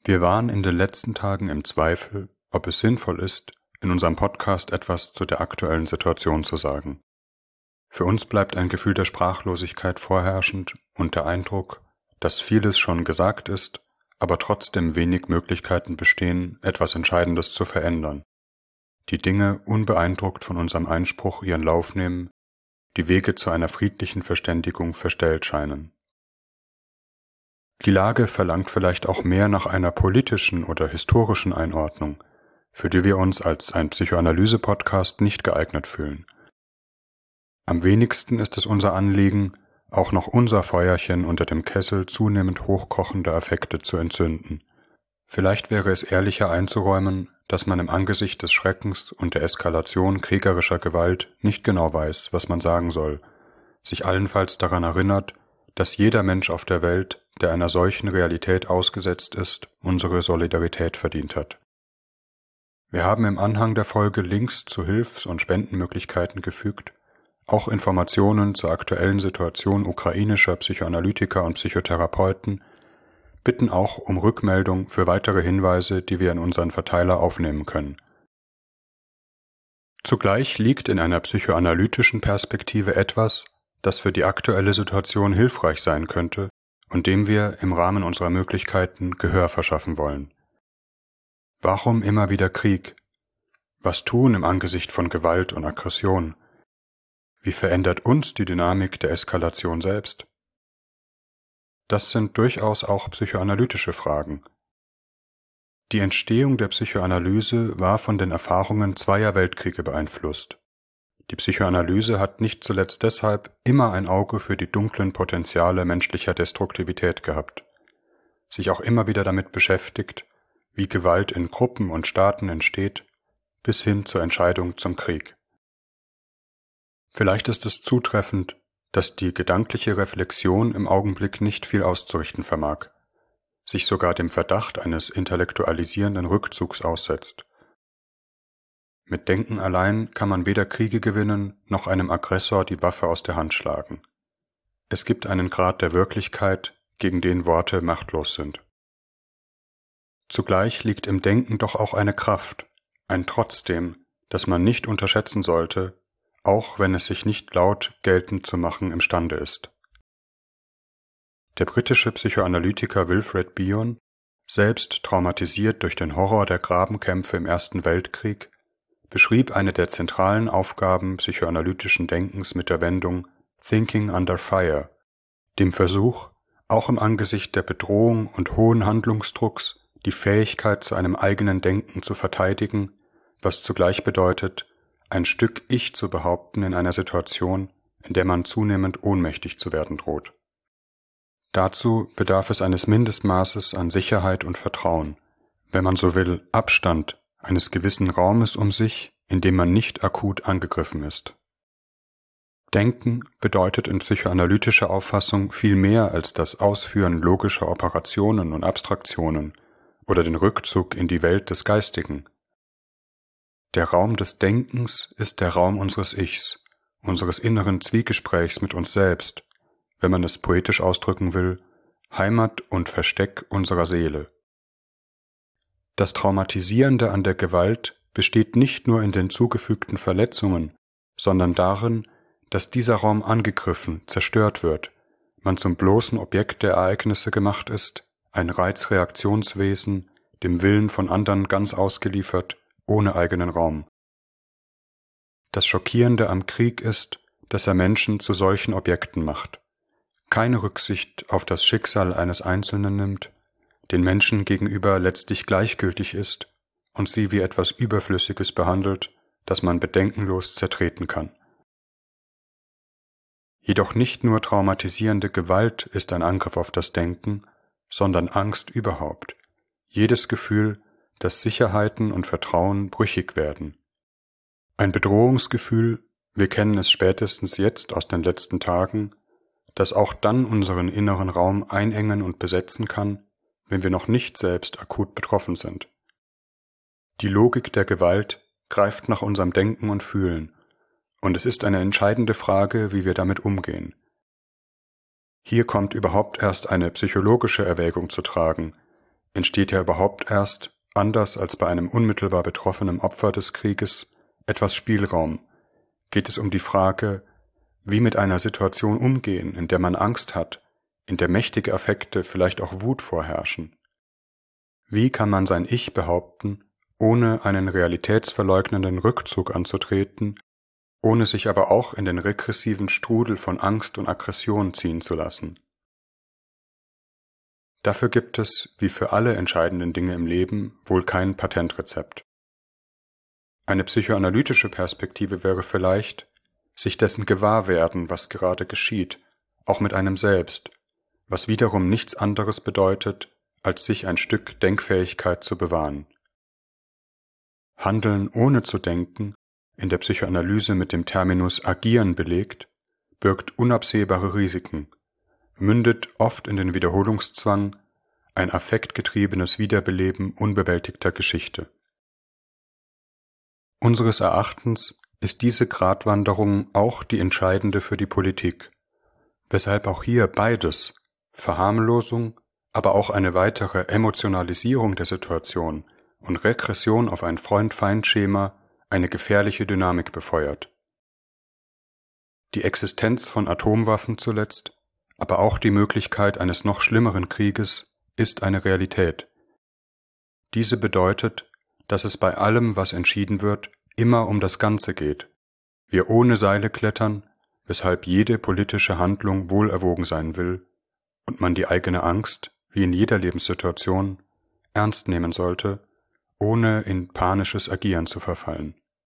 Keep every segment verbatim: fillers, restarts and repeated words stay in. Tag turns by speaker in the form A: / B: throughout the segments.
A: Wir waren in den letzten Tagen im Zweifel, ob es sinnvoll ist, in unserem Podcast etwas zu der aktuellen Situation zu sagen. Für uns bleibt ein Gefühl der Sprachlosigkeit vorherrschend und der Eindruck, dass vieles schon gesagt ist, aber trotzdem wenig Möglichkeiten bestehen, etwas Entscheidendes zu verändern. Die Dinge unbeeindruckt von unserem Einspruch ihren Lauf nehmen, die Wege zu einer friedlichen Verständigung verstellt scheinen. Die Lage verlangt vielleicht auch mehr nach einer politischen oder historischen Einordnung, für die wir uns als ein Psychoanalyse-Podcast nicht geeignet fühlen. Am wenigsten ist es unser Anliegen, auch noch unser Feuerchen unter dem Kessel zunehmend hochkochender Affekte zu entzünden. Vielleicht wäre es ehrlicher einzuräumen, dass man im Angesicht des Schreckens und der Eskalation kriegerischer Gewalt nicht genau weiß, was man sagen soll, sich allenfalls daran erinnert, dass jeder Mensch auf der Welt, der einer solchen Realität ausgesetzt ist, unsere Solidarität verdient hat. Wir haben im Anhang der Folge Links zu Hilfs- und Spendenmöglichkeiten gefügt, auch Informationen zur aktuellen Situation ukrainischer Psychoanalytiker und Psychotherapeuten, bitten auch um Rückmeldung für weitere Hinweise, die wir in unseren Verteiler aufnehmen können. Zugleich liegt in einer psychoanalytischen Perspektive etwas, das für die aktuelle Situation hilfreich sein könnte und dem wir im Rahmen unserer Möglichkeiten Gehör verschaffen wollen. Warum immer wieder Krieg? Was tun im Angesicht von Gewalt und Aggression? Wie verändert uns die Dynamik der Eskalation selbst? Das sind durchaus auch psychoanalytische Fragen. Die Entstehung der Psychoanalyse war von den Erfahrungen zweier Weltkriege beeinflusst. Die Psychoanalyse hat nicht zuletzt deshalb immer ein Auge für die dunklen Potenziale menschlicher Destruktivität gehabt, sich auch immer wieder damit beschäftigt, wie Gewalt in Gruppen und Staaten entsteht, bis hin zur Entscheidung zum Krieg. Vielleicht ist es zutreffend, dass die gedankliche Reflexion im Augenblick nicht viel auszurichten vermag, sich sogar dem Verdacht eines intellektualisierenden Rückzugs aussetzt. Mit Denken allein kann man weder Kriege gewinnen, noch einem Aggressor die Waffe aus der Hand schlagen. Es gibt einen Grad der Wirklichkeit, gegen den Worte machtlos sind. Zugleich liegt im Denken doch auch eine Kraft, ein Trotzdem, das man nicht unterschätzen sollte, auch wenn es sich nicht laut geltend zu machen imstande ist. Der britische Psychoanalytiker Wilfred Bion, selbst traumatisiert durch den Horror der Grabenkämpfe im Ersten Weltkrieg, beschrieb eine der zentralen Aufgaben psychoanalytischen Denkens mit der Wendung Thinking Under Fire, dem Versuch, auch im Angesicht der Bedrohung und hohen Handlungsdrucks die Fähigkeit zu einem eigenen Denken zu verteidigen, was zugleich bedeutet, ein Stück Ich zu behaupten in einer Situation, in der man zunehmend ohnmächtig zu werden droht. Dazu bedarf es eines Mindestmaßes an Sicherheit und Vertrauen, wenn man so will, Abstand, eines gewissen Raumes um sich, in dem man nicht akut angegriffen ist. Denken bedeutet in psychoanalytischer Auffassung viel mehr als das Ausführen logischer Operationen und Abstraktionen oder den Rückzug in die Welt des Geistigen. Der Raum des Denkens ist der Raum unseres Ichs, unseres inneren Zwiegesprächs mit uns selbst, wenn man es poetisch ausdrücken will, Heimat und Versteck unserer Seele. Das Traumatisierende an der Gewalt besteht nicht nur in den zugefügten Verletzungen, sondern darin, dass dieser Raum angegriffen, zerstört wird, man zum bloßen Objekt der Ereignisse gemacht ist, ein Reizreaktionswesen, dem Willen von anderen ganz ausgeliefert, ohne eigenen Raum. Das Schockierende am Krieg ist, dass er Menschen zu solchen Objekten macht, keine Rücksicht auf das Schicksal eines Einzelnen nimmt, den Menschen gegenüber letztlich gleichgültig ist und sie wie etwas Überflüssiges behandelt, das man bedenkenlos zertreten kann. Jedoch nicht nur traumatisierende Gewalt ist ein Angriff auf das Denken, sondern Angst überhaupt, jedes Gefühl, dass Sicherheiten und Vertrauen brüchig werden. Ein Bedrohungsgefühl, wir kennen es spätestens jetzt aus den letzten Tagen, das auch dann unseren inneren Raum einengen und besetzen kann, wenn wir noch nicht selbst akut betroffen sind. Die Logik der Gewalt greift nach unserem Denken und Fühlen, und es ist eine entscheidende Frage, wie wir damit umgehen. Hier kommt überhaupt erst eine psychologische Erwägung zu tragen, entsteht ja überhaupt erst, anders als bei einem unmittelbar betroffenen Opfer des Krieges, etwas Spielraum. Geht es um die Frage, wie mit einer Situation umgehen, in der man Angst hat, in der mächtige Affekte, vielleicht auch Wut vorherrschen. Wie kann man sein Ich behaupten, ohne einen realitätsverleugnenden Rückzug anzutreten, ohne sich aber auch in den regressiven Strudel von Angst und Aggression ziehen zu lassen? Dafür gibt es, wie für alle entscheidenden Dinge im Leben, wohl kein Patentrezept. Eine psychoanalytische Perspektive wäre vielleicht, sich dessen gewahr werden, was gerade geschieht, auch mit einem selbst, was wiederum nichts anderes bedeutet, als sich ein Stück Denkfähigkeit zu bewahren. Handeln ohne zu denken, in der Psychoanalyse mit dem Terminus agieren belegt, birgt unabsehbare Risiken, mündet oft in den Wiederholungszwang, ein affektgetriebenes Wiederbeleben unbewältigter Geschichte. Unseres Erachtens ist diese Gratwanderung auch die entscheidende für die Politik, weshalb auch hier beides, Verharmlosung, aber auch eine weitere Emotionalisierung der Situation und Regression auf ein Freund-Feind-Schema, eine gefährliche Dynamik befeuert. Die Existenz von Atomwaffen zuletzt, aber auch die Möglichkeit eines noch schlimmeren Krieges ist eine Realität. Diese bedeutet, dass es bei allem, was entschieden wird, immer um das Ganze geht. Wir ohne Seile klettern, weshalb jede politische Handlung wohlerwogen sein will und man die eigene Angst, wie in jeder Lebenssituation, ernst nehmen sollte, ohne in panisches Agieren zu verfallen.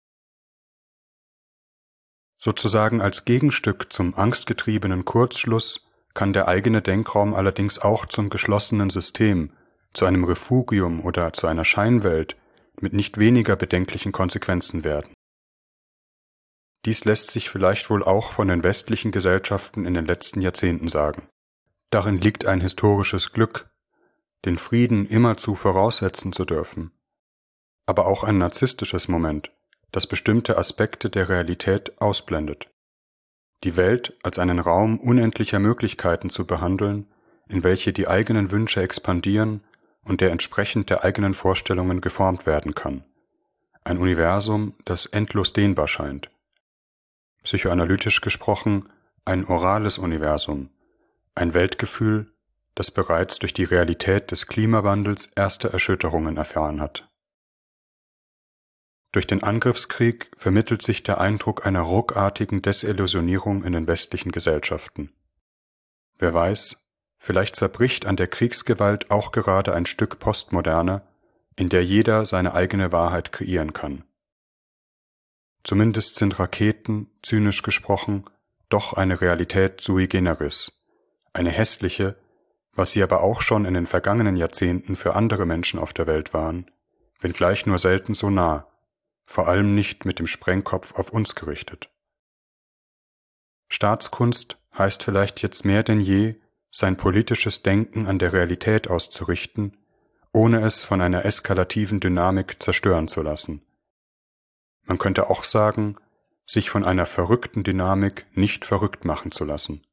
A: Sozusagen als Gegenstück zum angstgetriebenen Kurzschluss kann der eigene Denkraum allerdings auch zum geschlossenen System, zu einem Refugium oder zu einer Scheinwelt mit nicht weniger bedenklichen Konsequenzen werden. Dies lässt sich vielleicht wohl auch von den westlichen Gesellschaften in den letzten Jahrzehnten sagen. Darin liegt ein historisches Glück, den Frieden immerzu voraussetzen zu dürfen, aber auch ein narzisstisches Moment, das bestimmte Aspekte der Realität ausblendet. Die Welt als einen Raum unendlicher Möglichkeiten zu behandeln, in welche die eigenen Wünsche expandieren und der entsprechend der eigenen Vorstellungen geformt werden kann. Ein Universum, das endlos dehnbar scheint. Psychoanalytisch gesprochen ein orales Universum, ein Weltgefühl, das bereits durch die Realität des Klimawandels erste Erschütterungen erfahren hat. Durch den Angriffskrieg vermittelt sich der Eindruck einer ruckartigen Desillusionierung in den westlichen Gesellschaften. Wer weiß, vielleicht zerbricht an der Kriegsgewalt auch gerade ein Stück Postmoderne, in der jeder seine eigene Wahrheit kreieren kann. Zumindest sind Raketen, zynisch gesprochen, doch eine Realität sui generis, eine hässliche, was sie aber auch schon in den vergangenen Jahrzehnten für andere Menschen auf der Welt waren, wenngleich nur selten so nah, vor allem nicht mit dem Sprengkopf auf uns gerichtet. Staatskunst heißt vielleicht jetzt mehr denn je, sein politisches Denken an der Realität auszurichten, ohne es von einer eskalativen Dynamik zerstören zu lassen. Man könnte auch sagen, sich von einer verrückten Dynamik nicht verrückt machen zu lassen.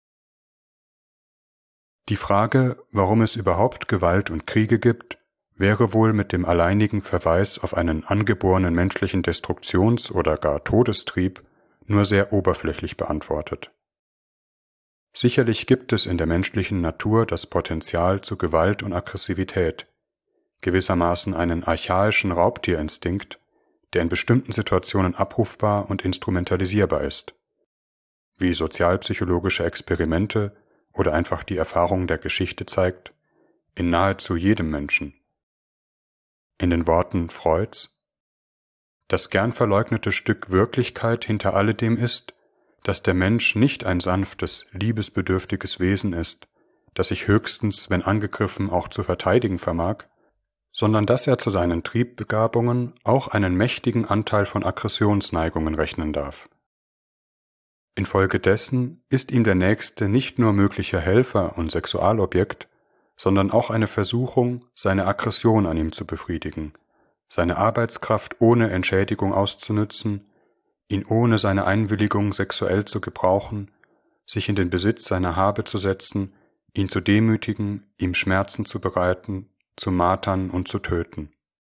A: Die Frage, warum es überhaupt Gewalt und Kriege gibt, wäre wohl mit dem alleinigen Verweis auf einen angeborenen menschlichen Destruktions- oder gar Todestrieb nur sehr oberflächlich beantwortet. Sicherlich gibt es in der menschlichen Natur das Potenzial zu Gewalt und Aggressivität, gewissermaßen einen archaischen Raubtierinstinkt, der in bestimmten Situationen abrufbar und instrumentalisierbar ist, wie sozialpsychologische Experimente oder einfach die Erfahrung der Geschichte zeigt, in nahezu jedem Menschen. In den Worten Freuds: Das gern verleugnete Stück Wirklichkeit hinter alledem ist, dass der Mensch nicht ein sanftes, liebesbedürftiges Wesen ist, das sich höchstens, wenn angegriffen, auch zu verteidigen vermag, sondern dass er zu seinen Triebbegabungen auch einen mächtigen Anteil von Aggressionsneigungen rechnen darf. Infolgedessen ist ihm der Nächste nicht nur möglicher Helfer und Sexualobjekt, sondern auch eine Versuchung, seine Aggression an ihm zu befriedigen, seine Arbeitskraft ohne Entschädigung auszunützen, ihn ohne seine Einwilligung sexuell zu gebrauchen, sich in den Besitz seiner Habe zu setzen, ihn zu demütigen, ihm Schmerzen zu bereiten, zu martern und zu töten.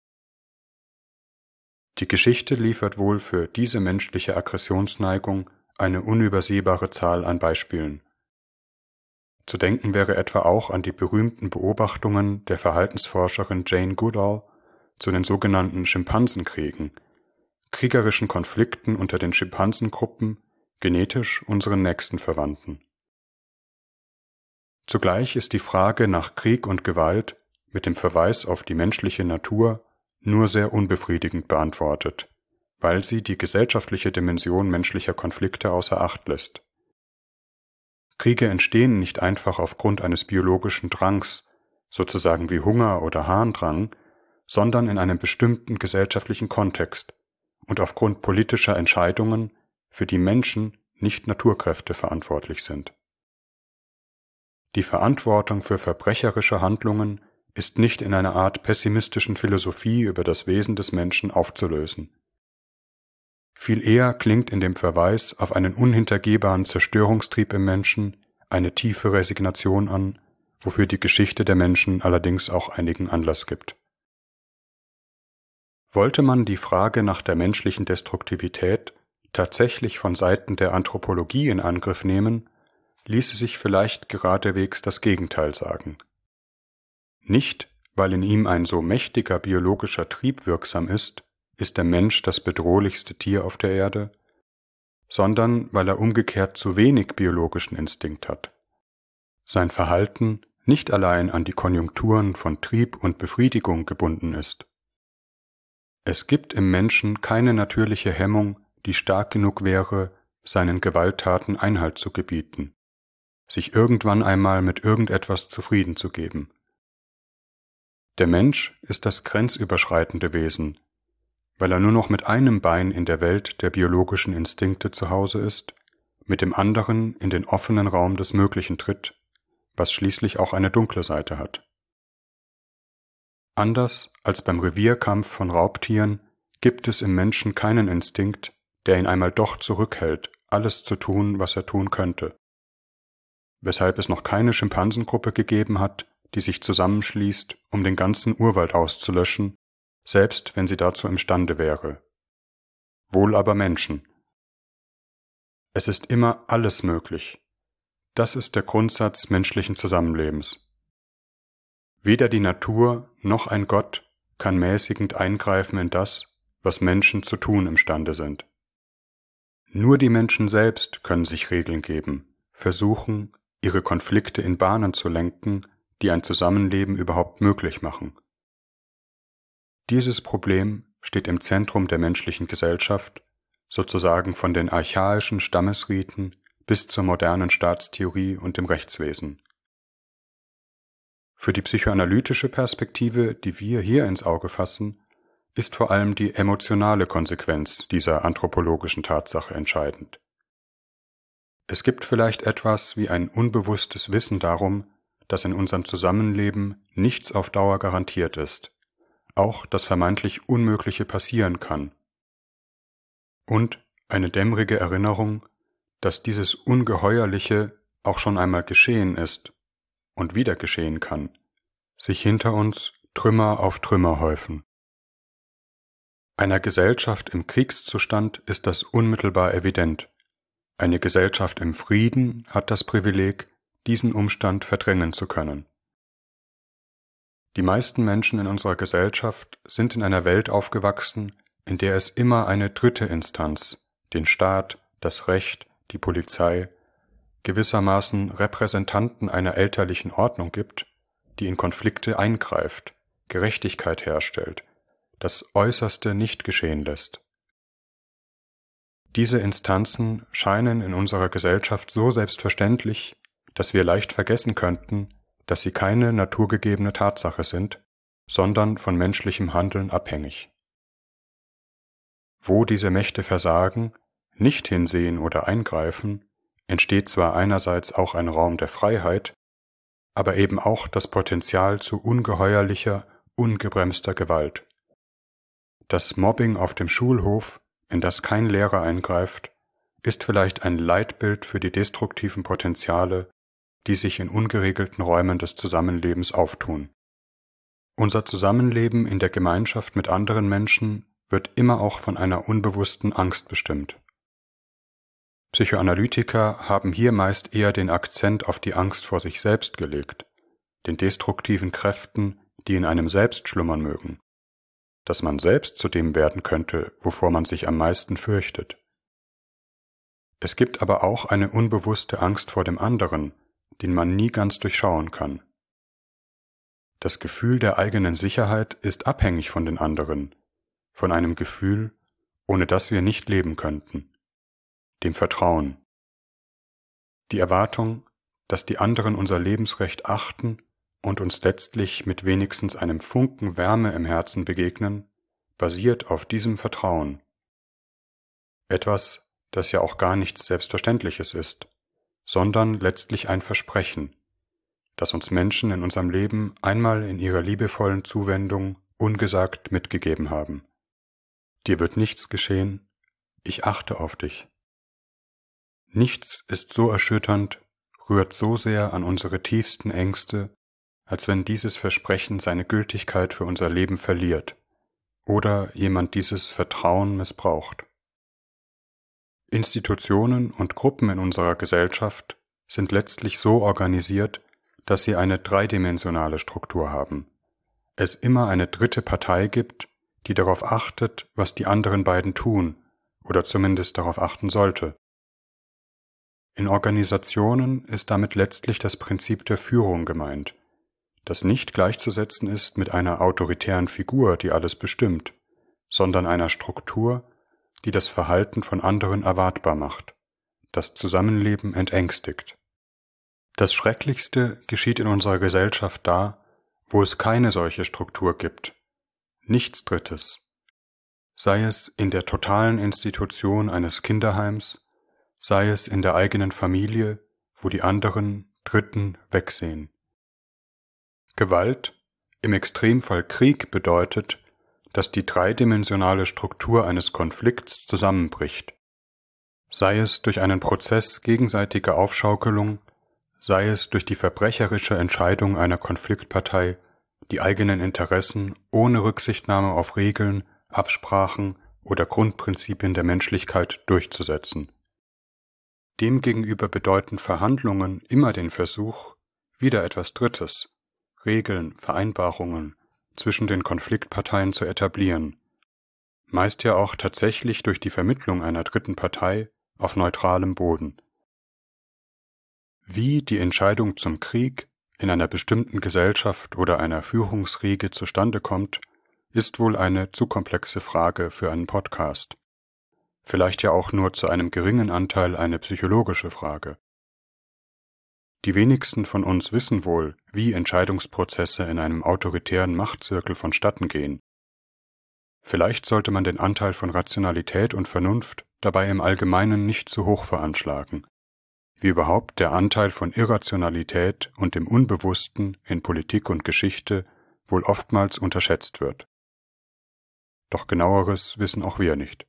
A: Die Geschichte liefert wohl für diese menschliche Aggressionsneigung eine unübersehbare Zahl an Beispielen. Zu denken wäre etwa auch an die berühmten Beobachtungen der Verhaltensforscherin Jane Goodall zu den sogenannten Schimpansenkriegen, kriegerischen Konflikten unter den Schimpansengruppen, genetisch unseren nächsten Verwandten. Zugleich ist die Frage nach Krieg und Gewalt mit dem Verweis auf die menschliche Natur nur sehr unbefriedigend beantwortet, weil sie die gesellschaftliche Dimension menschlicher Konflikte außer Acht lässt. Kriege entstehen nicht einfach aufgrund eines biologischen Drangs, sozusagen wie Hunger oder Harndrang, sondern in einem bestimmten gesellschaftlichen Kontext und aufgrund politischer Entscheidungen, für die Menschen, nicht Naturkräfte, verantwortlich sind. Die Verantwortung für verbrecherische Handlungen ist nicht in einer Art pessimistischen Philosophie über das Wesen des Menschen aufzulösen. Viel eher klingt in dem Verweis auf einen unhintergehbaren Zerstörungstrieb im Menschen eine tiefe Resignation an, wofür die Geschichte der Menschen allerdings auch einigen Anlass gibt. Wollte man die Frage nach der menschlichen Destruktivität tatsächlich von Seiten der Anthropologie in Angriff nehmen, ließe sich vielleicht geradewegs das Gegenteil sagen. Nicht, weil in ihm ein so mächtiger biologischer Trieb wirksam ist, ist der Mensch das bedrohlichste Tier auf der Erde, sondern weil er umgekehrt zu wenig biologischen Instinkt hat. Sein Verhalten nicht allein an die Konjunkturen von Trieb und Befriedigung gebunden ist. Es gibt im Menschen keine natürliche Hemmung, die stark genug wäre, seinen Gewalttaten Einhalt zu gebieten, sich irgendwann einmal mit irgendetwas zufrieden zu geben. Der Mensch ist das grenzüberschreitende Wesen, weil er nur noch mit einem Bein in der Welt der biologischen Instinkte zu Hause ist, mit dem anderen in den offenen Raum des Möglichen tritt, was schließlich auch eine dunkle Seite hat. Anders als beim Revierkampf von Raubtieren gibt es im Menschen keinen Instinkt, der ihn einmal doch zurückhält, alles zu tun, was er tun könnte. Weshalb es noch keine Schimpansengruppe gegeben hat, die sich zusammenschließt, um den ganzen Urwald auszulöschen, selbst wenn sie dazu imstande wäre. Wohl aber Menschen. Es ist immer alles möglich. Das ist der Grundsatz menschlichen Zusammenlebens. Weder die Natur noch ein Gott kann mäßigend eingreifen in das, was Menschen zu tun imstande sind. Nur die Menschen selbst können sich Regeln geben, versuchen, ihre Konflikte in Bahnen zu lenken, die ein Zusammenleben überhaupt möglich machen. Dieses Problem steht im Zentrum der menschlichen Gesellschaft, sozusagen von den archaischen Stammesriten bis zur modernen Staatstheorie und dem Rechtswesen. Für die psychoanalytische Perspektive, die wir hier ins Auge fassen, ist vor allem die emotionale Konsequenz dieser anthropologischen Tatsache entscheidend. Es gibt vielleicht etwas wie ein unbewusstes Wissen darum, dass in unserem Zusammenleben nichts auf Dauer garantiert ist, auch das vermeintlich Unmögliche passieren kann. Und eine dämmerige Erinnerung, dass dieses Ungeheuerliche auch schon einmal geschehen ist und wieder geschehen kann, sich hinter uns Trümmer auf Trümmer häufen. Einer Gesellschaft im Kriegszustand ist das unmittelbar evident. Eine Gesellschaft im Frieden hat das Privileg, diesen Umstand verdrängen zu können. Die meisten Menschen in unserer Gesellschaft sind in einer Welt aufgewachsen, in der es immer eine dritte Instanz, den Staat, das Recht, die Polizei, gewissermaßen Repräsentanten einer elterlichen Ordnung gibt, die in Konflikte eingreift, Gerechtigkeit herstellt, das Äußerste nicht geschehen lässt. Diese Instanzen scheinen in unserer Gesellschaft so selbstverständlich, dass wir leicht vergessen könnten, dass sie keine naturgegebene Tatsache sind, sondern von menschlichem Handeln abhängig. Wo diese Mächte versagen, nicht hinsehen oder eingreifen, entsteht zwar einerseits auch ein Raum der Freiheit, aber eben auch das Potenzial zu ungeheuerlicher, ungebremster Gewalt. Das Mobbing auf dem Schulhof, in das kein Lehrer eingreift, ist vielleicht ein Leitbild für die destruktiven Potenziale, die sich in ungeregelten Räumen des Zusammenlebens auftun. Unser Zusammenleben in der Gemeinschaft mit anderen Menschen wird immer auch von einer unbewussten Angst bestimmt. Psychoanalytiker haben hier meist eher den Akzent auf die Angst vor sich selbst gelegt, den destruktiven Kräften, die in einem selbst schlummern mögen, dass man selbst zu dem werden könnte, wovor man sich am meisten fürchtet. Es gibt aber auch eine unbewusste Angst vor dem anderen, den man nie ganz durchschauen kann. Das Gefühl der eigenen Sicherheit ist abhängig von den anderen, von einem Gefühl, ohne das wir nicht leben könnten, dem Vertrauen. Die Erwartung, dass die anderen unser Lebensrecht achten und uns letztlich mit wenigstens einem Funken Wärme im Herzen begegnen, basiert auf diesem Vertrauen. Etwas, das ja auch gar nichts Selbstverständliches ist, sondern letztlich ein Versprechen, das uns Menschen in unserem Leben einmal in ihrer liebevollen Zuwendung ungesagt mitgegeben haben. Dir wird nichts geschehen, ich achte auf dich. Nichts ist so erschütternd, rührt so sehr an unsere tiefsten Ängste, als wenn dieses Versprechen seine Gültigkeit für unser Leben verliert oder jemand dieses Vertrauen missbraucht. Institutionen und Gruppen in unserer Gesellschaft sind letztlich so organisiert, dass sie eine dreidimensionale Struktur haben. Es immer eine dritte Partei gibt, die darauf achtet, was die anderen beiden tun, oder zumindest darauf achten sollte. In Organisationen ist damit letztlich das Prinzip der Führung gemeint, das nicht gleichzusetzen ist mit einer autoritären Figur, die alles bestimmt, sondern einer Struktur, die das Verhalten von anderen erwartbar macht, das Zusammenleben entängstigt. Das Schrecklichste geschieht in unserer Gesellschaft da, wo es keine solche Struktur gibt, nichts Drittes, sei es in der totalen Institution eines Kinderheims, sei es in der eigenen Familie, wo die anderen Dritten wegsehen. Gewalt, im Extremfall Krieg, bedeutet, dass die dreidimensionale Struktur eines Konflikts zusammenbricht, sei es durch einen Prozess gegenseitiger Aufschaukelung, sei es durch die verbrecherische Entscheidung einer Konfliktpartei, die eigenen Interessen ohne Rücksichtnahme auf Regeln, Absprachen oder Grundprinzipien der Menschlichkeit durchzusetzen. Demgegenüber bedeuten Verhandlungen immer den Versuch, wieder etwas Drittes, Regeln, Vereinbarungen zwischen den Konfliktparteien zu etablieren, meist ja auch tatsächlich durch die Vermittlung einer dritten Partei auf neutralem Boden. Wie die Entscheidung zum Krieg in einer bestimmten Gesellschaft oder einer Führungsriege zustande kommt, ist wohl eine zu komplexe Frage für einen Podcast. Vielleicht ja auch nur zu einem geringen Anteil eine psychologische Frage. Die wenigsten von uns wissen wohl, wie Entscheidungsprozesse in einem autoritären Machtzirkel vonstatten gehen. Vielleicht sollte man den Anteil von Rationalität und Vernunft dabei im Allgemeinen nicht zu hoch veranschlagen, wie überhaupt der Anteil von Irrationalität und dem Unbewussten in Politik und Geschichte wohl oftmals unterschätzt wird. Doch genaueres wissen auch wir nicht.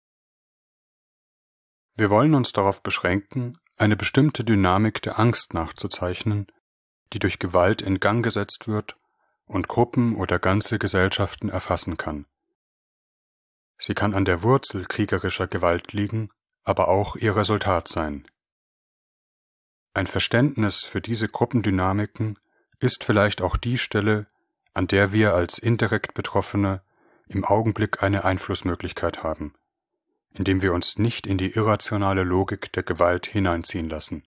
A: Wir wollen uns darauf beschränken, eine bestimmte Dynamik der Angst nachzuzeichnen, die durch Gewalt in Gang gesetzt wird und Gruppen oder ganze Gesellschaften erfassen kann. Sie kann an der Wurzel kriegerischer Gewalt liegen, aber auch ihr Resultat sein. Ein Verständnis für diese Gruppendynamiken ist vielleicht auch die Stelle, an der wir als indirekt Betroffene im Augenblick eine Einflussmöglichkeit haben, indem wir uns nicht in die irrationale Logik der Gewalt hineinziehen lassen.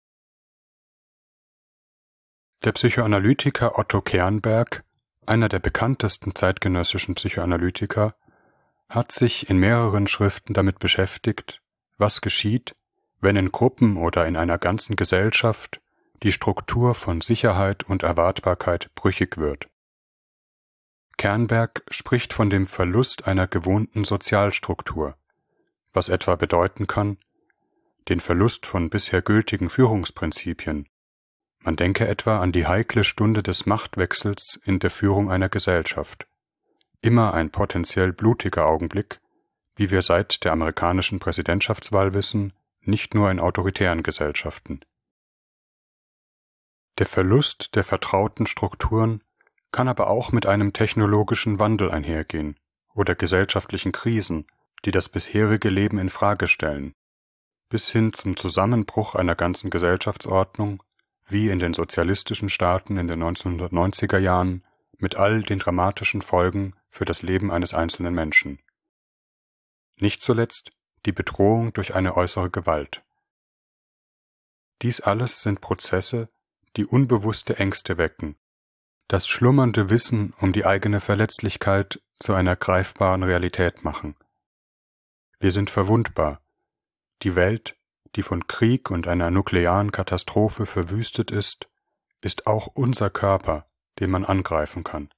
A: Der Psychoanalytiker Otto Kernberg, einer der bekanntesten zeitgenössischen Psychoanalytiker, hat sich in mehreren Schriften damit beschäftigt, was geschieht, wenn in Gruppen oder in einer ganzen Gesellschaft die Struktur von Sicherheit und Erwartbarkeit brüchig wird. Kernberg spricht von dem Verlust einer gewohnten Sozialstruktur, was etwa bedeuten kann, den Verlust von bisher gültigen Führungsprinzipien. Man denke etwa an die heikle Stunde des Machtwechsels in der Führung einer Gesellschaft. Immer ein potenziell blutiger Augenblick, wie wir seit der amerikanischen Präsidentschaftswahl wissen, nicht nur in autoritären Gesellschaften. Der Verlust der vertrauten Strukturen kann aber auch mit einem technologischen Wandel einhergehen oder gesellschaftlichen Krisen, die das bisherige Leben in Frage stellen, bis hin zum Zusammenbruch einer ganzen Gesellschaftsordnung, wie in den sozialistischen Staaten in den neunzehnhundertneunziger Jahren, mit all den dramatischen Folgen für das Leben eines einzelnen Menschen. Nicht zuletzt die Bedrohung durch eine äußere Gewalt. Dies alles sind Prozesse, die unbewusste Ängste wecken, das schlummernde Wissen um die eigene Verletzlichkeit zu einer greifbaren Realität machen. Wir sind verwundbar. Die Welt, die von Krieg und einer nuklearen Katastrophe verwüstet ist, ist auch unser Körper, den man angreifen kann.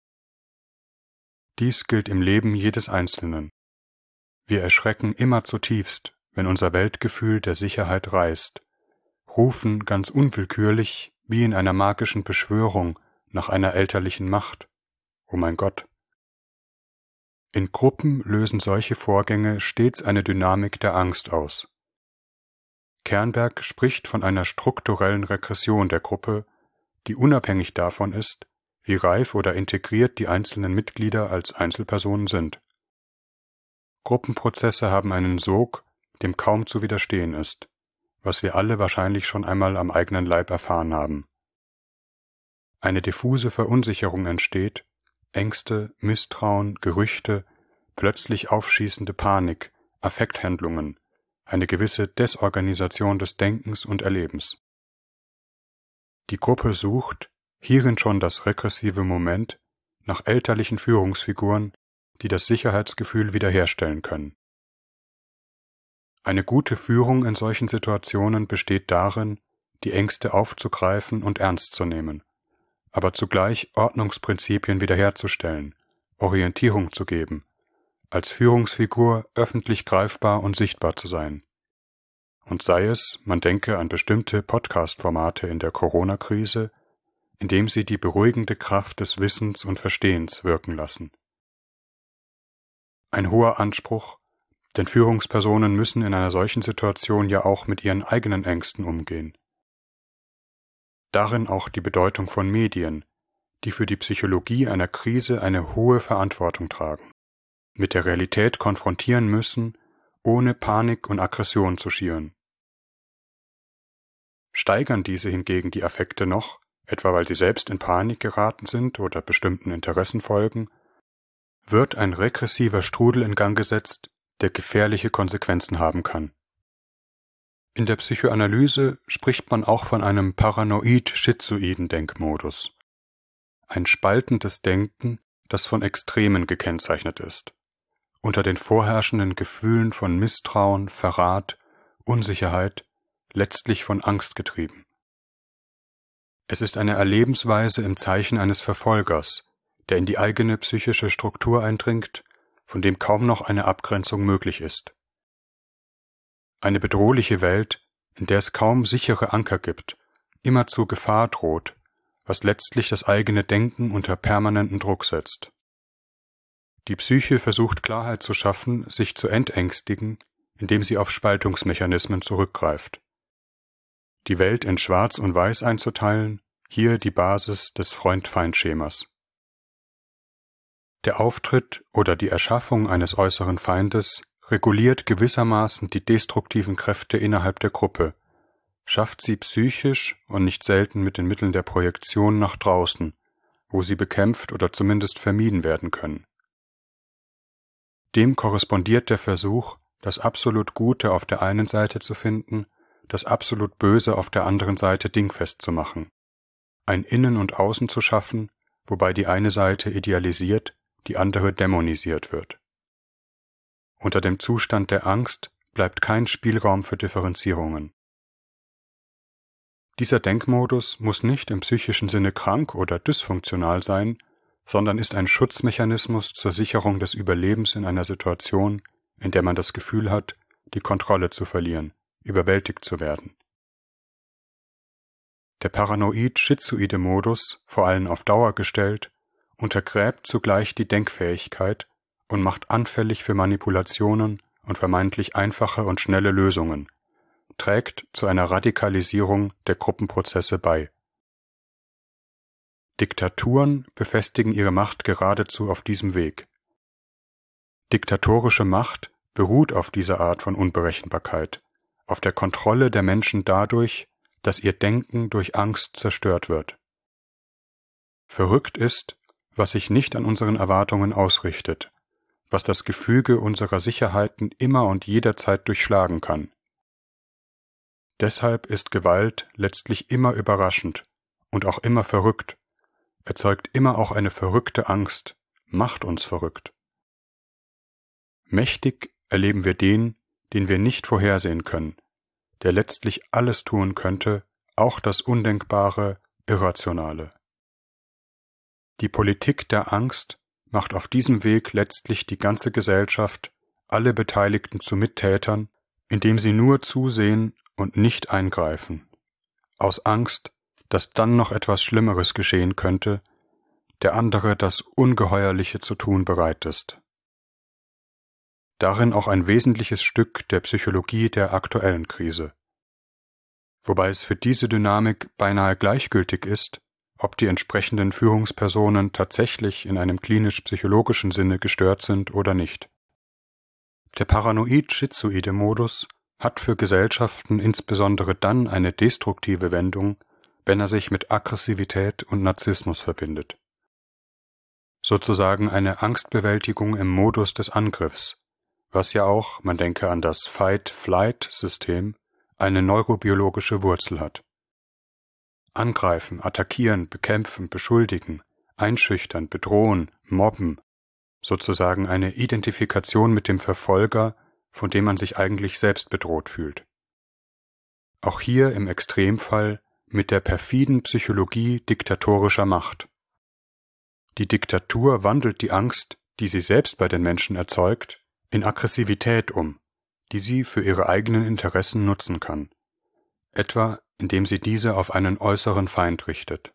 A: Dies gilt im Leben jedes Einzelnen. Wir erschrecken immer zutiefst, wenn unser Weltgefühl der Sicherheit reißt, rufen ganz unwillkürlich, wie in einer magischen Beschwörung, nach einer elterlichen Macht. Oh mein Gott! In Gruppen lösen solche Vorgänge stets eine Dynamik der Angst aus. Kernberg spricht von einer strukturellen Regression der Gruppe, die unabhängig davon ist, wie reif oder integriert die einzelnen Mitglieder als Einzelpersonen sind. Gruppenprozesse haben einen Sog, dem kaum zu widerstehen ist, was wir alle wahrscheinlich schon einmal am eigenen Leib erfahren haben. Eine diffuse Verunsicherung entsteht, Ängste, Misstrauen, Gerüchte, plötzlich aufschießende Panik, Affekthandlungen, eine gewisse Desorganisation des Denkens und Erlebens. Die Gruppe sucht, hierin schon das regressive Moment, nach elterlichen Führungsfiguren, die das Sicherheitsgefühl wiederherstellen können. Eine gute Führung in solchen Situationen besteht darin, die Ängste aufzugreifen und ernst zu nehmen, aber zugleich Ordnungsprinzipien wiederherzustellen, Orientierung zu geben, als Führungsfigur öffentlich greifbar und sichtbar zu sein. Und sei es, man denke an bestimmte Podcast-Formate in der Corona-Krise, indem sie die beruhigende Kraft des Wissens und Verstehens wirken lassen. Ein hoher Anspruch, denn Führungspersonen müssen in einer solchen Situation ja auch mit ihren eigenen Ängsten umgehen. Darin auch die Bedeutung von Medien, die für die Psychologie einer Krise eine hohe Verantwortung tragen, mit der Realität konfrontieren müssen, ohne Panik und Aggression zu schüren. Steigern diese hingegen die Affekte noch, etwa weil sie selbst in Panik geraten sind oder bestimmten Interessen folgen, wird ein regressiver Strudel in Gang gesetzt, der gefährliche Konsequenzen haben kann. In der Psychoanalyse spricht man auch von einem paranoid-schizoiden Denkmodus, ein spaltendes Denken, das von Extremen gekennzeichnet ist, unter den vorherrschenden Gefühlen von Misstrauen, Verrat, Unsicherheit, letztlich von Angst getrieben. Es ist eine Erlebensweise im Zeichen eines Verfolgers, der in die eigene psychische Struktur eindringt, von dem kaum noch eine Abgrenzung möglich ist. Eine bedrohliche Welt, in der es kaum sichere Anker gibt, immerzu Gefahr droht, was letztlich das eigene Denken unter permanenten Druck setzt. Die Psyche versucht Klarheit zu schaffen, sich zu entängstigen, indem sie auf Spaltungsmechanismen zurückgreift. Die Welt in Schwarz und Weiß einzuteilen, hier die Basis des Freund-Feind-Schemas. Der Auftritt oder die Erschaffung eines äußeren Feindes reguliert gewissermaßen die destruktiven Kräfte innerhalb der Gruppe, schafft sie psychisch und nicht selten mit den Mitteln der Projektion nach draußen, wo sie bekämpft oder zumindest vermieden werden können. Dem korrespondiert der Versuch, das absolut Gute auf der einen Seite zu finden, das absolut Böse auf der anderen Seite dingfest zu machen, ein Innen und Außen zu schaffen, wobei die eine Seite idealisiert, die andere dämonisiert wird. Unter dem Zustand der Angst bleibt kein Spielraum für Differenzierungen. Dieser Denkmodus muss nicht im psychischen Sinne krank oder dysfunktional sein, sondern ist ein Schutzmechanismus zur Sicherung des Überlebens in einer Situation, in der man das Gefühl hat, die Kontrolle zu verlieren, überwältigt zu werden. Der paranoid-schizoide Modus, vor allem auf Dauer gestellt, untergräbt zugleich die Denkfähigkeit und macht anfällig für Manipulationen und vermeintlich einfache und schnelle Lösungen, trägt zu einer Radikalisierung der Gruppenprozesse bei. Diktaturen befestigen ihre Macht geradezu auf diesem Weg. Diktatorische Macht beruht auf dieser Art von Unberechenbarkeit, auf der Kontrolle der Menschen dadurch, dass ihr Denken durch Angst zerstört wird. Verrückt ist, was sich nicht an unseren Erwartungen ausrichtet, was das Gefüge unserer Sicherheiten immer und jederzeit durchschlagen kann. Deshalb ist Gewalt letztlich immer überraschend und auch immer verrückt, erzeugt immer auch eine verrückte Angst, macht uns verrückt. Mächtig erleben wir den, den wir nicht vorhersehen können, der letztlich alles tun könnte, auch das Undenkbare, Irrationale. Die Politik der Angst macht auf diesem Weg letztlich die ganze Gesellschaft, alle Beteiligten zu Mittätern, indem sie nur zusehen und nicht eingreifen, aus Angst, dass dann noch etwas Schlimmeres geschehen könnte, der andere das Ungeheuerliche zu tun bereit ist. Darin auch ein wesentliches Stück der Psychologie der aktuellen Krise. Wobei es für diese Dynamik beinahe gleichgültig ist, ob die entsprechenden Führungspersonen tatsächlich in einem klinisch-psychologischen Sinne gestört sind oder nicht. Der paranoid-schizoide Modus hat für Gesellschaften insbesondere dann eine destruktive Wendung, wenn er sich mit Aggressivität und Narzissmus verbindet. Sozusagen eine Angstbewältigung im Modus des Angriffs, was ja auch, man denke an das Fight-Flight-System, eine neurobiologische Wurzel hat. Angreifen, attackieren, bekämpfen, beschuldigen, einschüchtern, bedrohen, mobben, sozusagen eine Identifikation mit dem Verfolger, von dem man sich eigentlich selbst bedroht fühlt. Auch hier im Extremfall mit der perfiden Psychologie diktatorischer Macht. Die Diktatur wandelt die Angst, die sie selbst bei den Menschen erzeugt, in Aggressivität um, die sie für ihre eigenen Interessen nutzen kann, etwa indem sie diese auf einen äußeren Feind richtet.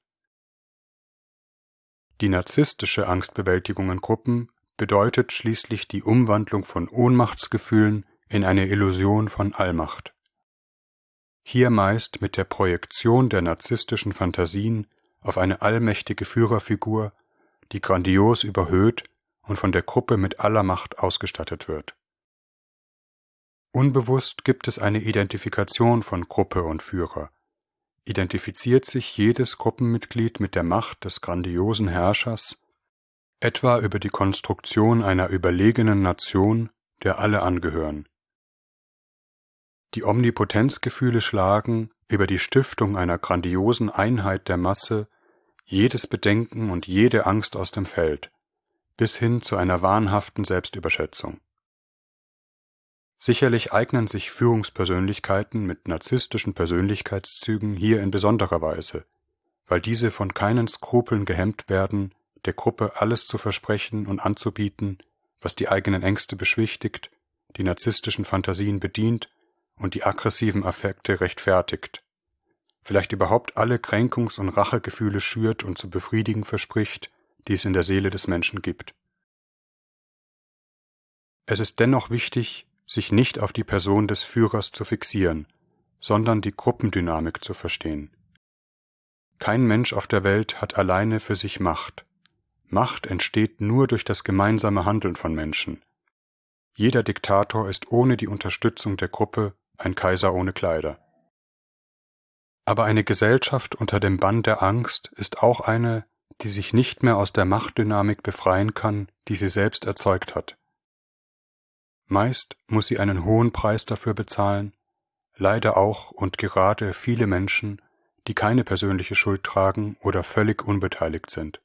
A: Die narzisstische Angstbewältigung in Gruppen bedeutet schließlich die Umwandlung von Ohnmachtsgefühlen in eine Illusion von Allmacht. Hier meist mit der Projektion der narzisstischen Fantasien auf eine allmächtige Führerfigur, die grandios überhöht und von der Gruppe mit aller Macht ausgestattet wird. Unbewusst gibt es eine Identifikation von Gruppe und Führer. Identifiziert sich jedes Gruppenmitglied mit der Macht des grandiosen Herrschers, etwa über die Konstruktion einer überlegenen Nation, der alle angehören. Die Omnipotenzgefühle schlagen über die Stiftung einer grandiosen Einheit der Masse jedes Bedenken und jede Angst aus dem Feld, bis hin zu einer wahnhaften Selbstüberschätzung. Sicherlich eignen sich Führungspersönlichkeiten mit narzisstischen Persönlichkeitszügen hier in besonderer Weise, weil diese von keinen Skrupeln gehemmt werden, der Gruppe alles zu versprechen und anzubieten, was die eigenen Ängste beschwichtigt, die narzisstischen Fantasien bedient und die aggressiven Affekte rechtfertigt, vielleicht überhaupt alle Kränkungs- und Rachegefühle schürt und zu befriedigen verspricht, die es in der Seele des Menschen gibt. Es ist dennoch wichtig, sich nicht auf die Person des Führers zu fixieren, sondern die Gruppendynamik zu verstehen. Kein Mensch auf der Welt hat alleine für sich Macht. Macht entsteht nur durch das gemeinsame Handeln von Menschen. Jeder Diktator ist ohne die Unterstützung der Gruppe ein Kaiser ohne Kleider. Aber eine Gesellschaft unter dem Bann der Angst ist auch eine, die sich nicht mehr aus der Machtdynamik befreien kann, die sie selbst erzeugt hat. Meist muss sie einen hohen Preis dafür bezahlen, leider auch und gerade viele Menschen, die keine persönliche Schuld tragen oder völlig unbeteiligt sind.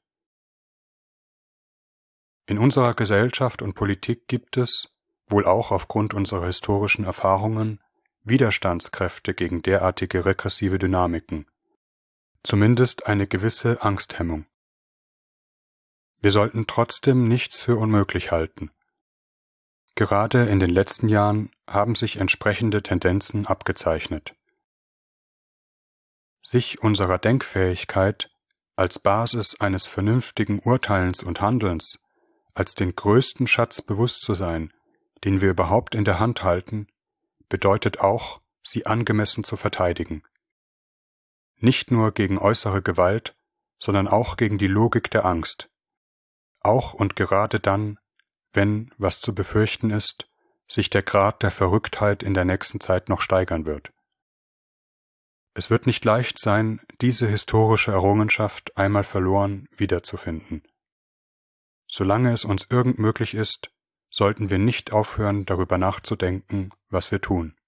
A: In unserer Gesellschaft und Politik gibt es, wohl auch aufgrund unserer historischen Erfahrungen, Widerstandskräfte gegen derartige regressive Dynamiken, zumindest eine gewisse Angsthemmung. Wir sollten trotzdem nichts für unmöglich halten. Gerade in den letzten Jahren haben sich entsprechende Tendenzen abgezeichnet. Sich unserer Denkfähigkeit als Basis eines vernünftigen Urteilens und Handelns, als den größten Schatz bewusst zu sein, den wir überhaupt in der Hand halten, bedeutet auch, sie angemessen zu verteidigen. Nicht nur gegen äußere Gewalt, sondern auch gegen die Logik der Angst, auch und gerade dann, wenn, was zu befürchten ist, sich der Grad der Verrücktheit in der nächsten Zeit noch steigern wird. Es wird nicht leicht sein, diese historische Errungenschaft einmal verloren wiederzufinden. Solange es uns irgend möglich ist, sollten wir nicht aufhören, darüber nachzudenken, was wir tun.